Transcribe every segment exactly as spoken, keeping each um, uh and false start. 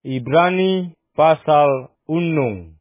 Ibrani pasal unung.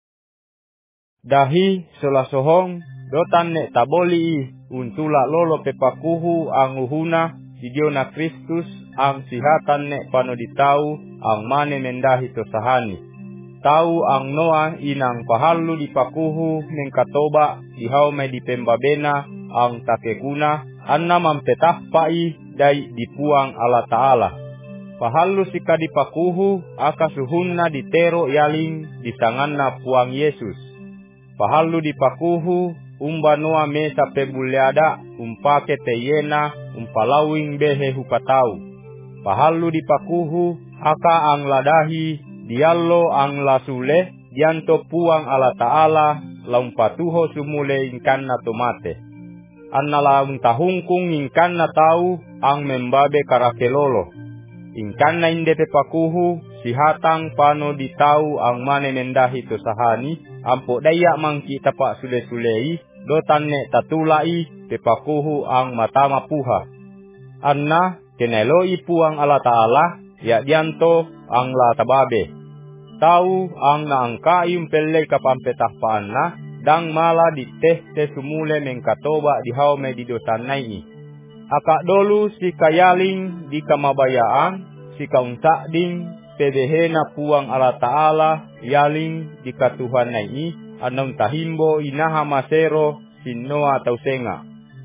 Dahi sola sohong dotan nek taboli untula lolo pepakuhu ang uhuna sidiona Kristus ang sihatan nek pano ditau ang mane mendahi tosahani. Tau ang Noa inang pahalu dipakuhu mengkatoba dihau mai dipembabena ang takekuna anna mampetahpai dai dipuang Allah Ta'ala. Pahalu sika dipakuhu aka suhunna ditero yaling disanganna puang Yesus. Pahalu dipakuhu umba Noa mesa pebuleada umpake teyena umpalawing behe hupatau. Pahalu dipakuhu aka ang ladahi diallo ang lasule dianto puang Allah Ta'ala laumpatuho sumule ingkanna tomate. Anna laung tahungkung ingkanna tau ang membabe karakelolo. Ingkanna inde pepakuhu sihatang pano ditau ang mane mendahi tosahani ampo daya mangki tapak sule-sulei dotan nek tatulai pepakuhu ang matama puha. Anna keneloi puang Allah Ta'ala ya dianto ang la tababe. Tau ang naangkai umpelle kapampetah paanna dang mala diteh-teh sumule mengkatoba dihaume di dosan nai. Akak dolu si kayaling di kamabayaan, si kaunsak ding pedehena puang Allah Ta'ala yaling di katuhan nai, anong tahimbo inaha masero sinoa atau senga.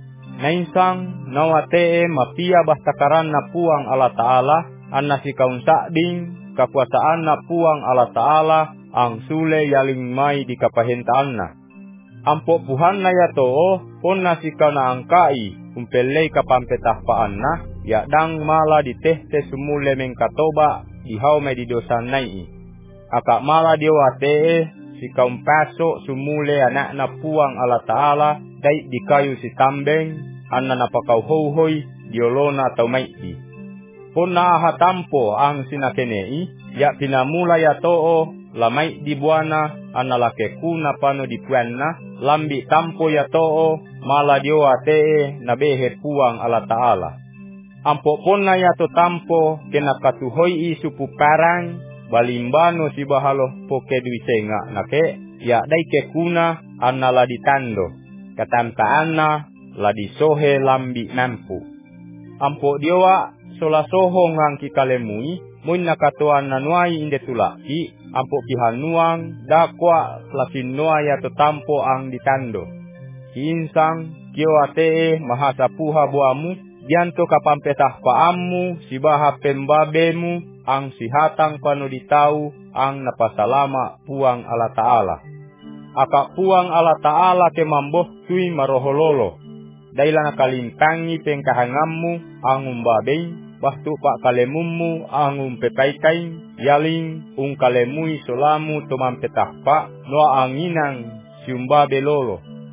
Nainsang nawatee mapia bastakaran na puang Allah Ta'ala, anna si kaunsak ding kakuasaan na puang Allah Ta'ala ang sule yaling mai di kapahentaan na. Ampo puhan na yato pon na si kau na angkai umpelei kapampetahpaan na ya dang mala diteh-teh sumule mengkatoba ihau me di dosan nai. Akak mala diwatee si kaum paso sumule anak na puang Allah Ta'ala dai di kayu si tambeng anna napakau houhoi diolona tau maiti. Pon na hatampo ang sinakenei ya pinamula yato lamai di buana anna lakekuna pano di puanna lambi tampo ya too mala dioate na behe puang Allah Ta'ala. Ampo ponna ya to tampo kena katuhoi isupu parang balimbano si bahalo poke duisenga nake ya dai kekuna anna la ditando katanta anna la disohe lambi nampu. Ampo dioa sola soho ngangki kalemui mun nakatuan nanuai inde tulaki ampo kihanuang dakwa lasin noa ya tetampo ang ditando. Insang kio atee mahasa puha buamu dianto kapampetah paamu sibaha pembabemu ang sihatang pano ditau ang napasalama puang Allah Ta'ala. Akak puang Allah Ta'ala ke mamboh tui marohololo. Daila nakalimpangi pengkahangammu ang umbabeng waktu pak kalemummu angum pepaikai yaling ung kalemui solamu tomam petahpa noa anginang siumba belolo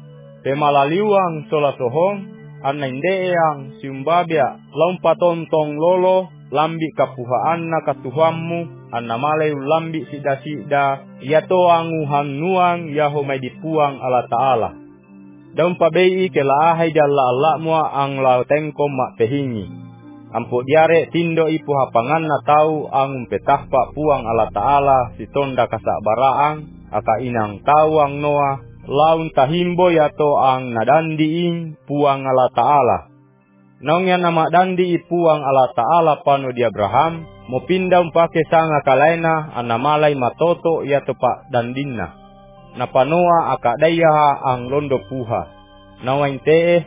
pemalaliwang sola sohong anaindeang siumba bia lompatontong lolo lambi kapuhaan na katuhammu annamalay lambi sida-sida yato anguhan nuang yahomay dipuang Allah Ta'ala daun pabei kelaahay dalla Allah mua ang lautengkom mak pehingi. Ampo diare tindo ipu hapangan na tau ang petahpa puang Allah Ta'ala si tonda kasak baraang aka inang tau ang Noa laun tahimbo yato ang nadandiing puang Allah Ta'ala. Naung yan nama dandi puang Allah Ta'ala pano di Abraham mo pindah umpake sanga kalaina anamalay matoto yato pak dandinna. Napanoa aka daya ang londo puha. Nawain tee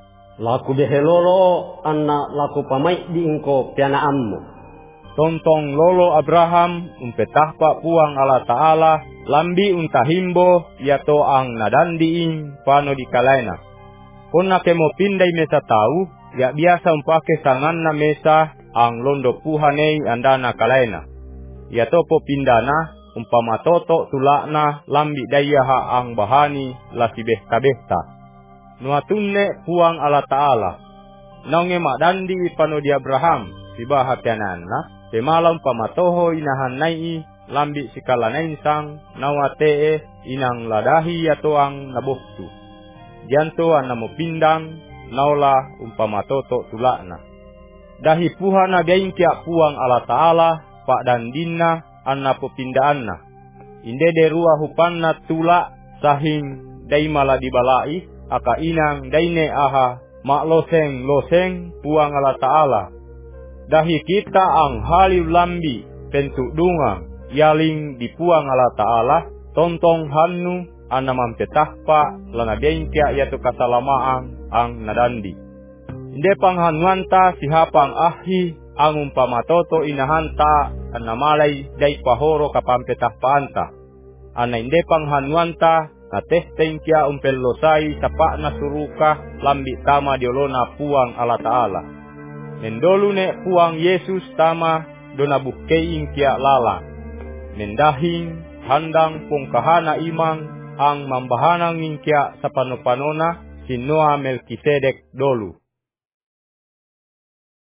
laku behelolo anna laku pamai di ingko pianaammu. Tontong lolo Abraham umpetahpa puang Allah Ta'ala lambi untahimbo yato ang nadandiing pano di kalaina. Ponna kemo pindai mesa tau ya biasa umpake sanganna mesa ang londo puhanei andana kalaina. Yato po pindana umpama toto tulakna lambi dayaha ang bahani lasibehta-behta. Nuatunne puang Allah Ta'ala. Naunge makdandi pano di Abraham sibaha piananna pemalam pamatoho inahan nai lambi sikala nainsang nawatee inang ladahi yato ang nabohtu. Dianto anamo pindang naula umpamatoto tulakna. Dahi puhana gaingkia puang Allah Ta'ala pak dandinna anna popindaanna. Inde de rua hupanna tula sahing daimala dibalai aka inang daine aha mak loseng loseng puang Allah Ta'ala. Dahi kita ang haliw lambi pentuk dungang yaling dipuang Allah Ta'ala tontong hannu anna mampetahpa lana bengkia yaitu kasalamaang ang nadandi. Inde panghanuanta sihapang ahi ang umpamatoto inahanta anna malay day pahoro kapampetahpaanta. Ana inde panghanuanta na testeng kia umpellosai sapa na suruka lambi tama diolona puang Allah Ta'ala. Mendolu ne puang Yesus tama dona bukkeing kia lala. Mendahing handang pungkahana imang ang mambahanang ingkia sa panopanona si Noa Melkisedek dolu.